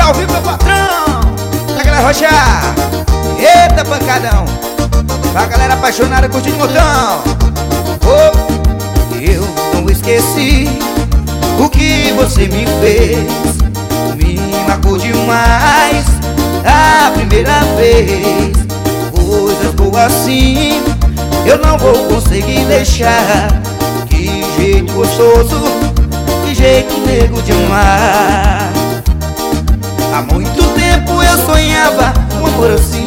ao vivo, meu patrão. Pra galera rochar. Eita, pancadão. Pra galera apaixonada curtindo o montão. Oh, eu não esqueci o que você me fez. Me marcou demais a primeira vez. Coisas boas assim eu não vou conseguir deixar. Que jeito gostoso, que jeito nego de amar. Há muito tempo eu sonhava um amor assim.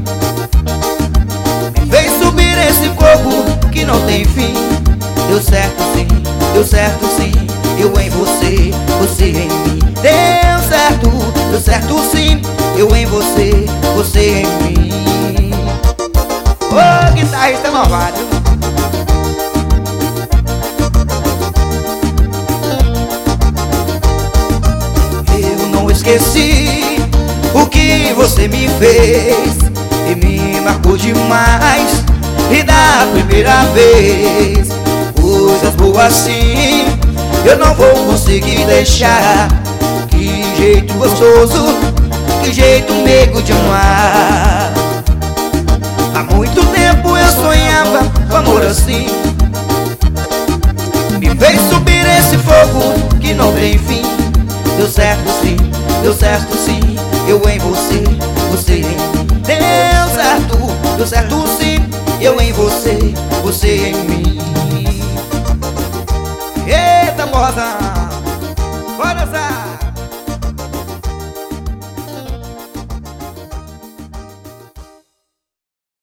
Me fez subir esse fogo que não tem fim. Deu certo sim, eu em você, você em mim. Deu certo sim, eu em você, você em mim. Ô, guitarrista malvado. Eu não esqueci o que você me fez e me marcou demais. E da primeira vez, coisas boas assim eu não vou conseguir deixar. Que jeito gostoso, que jeito meigo de amar. Há muito tempo eu sonhava com amor assim. Me fez subir esse fogo que não tem fim. Deu certo sim, eu em você, você em mim. Deu certo sim, eu em você, você em mim. Eita, moda.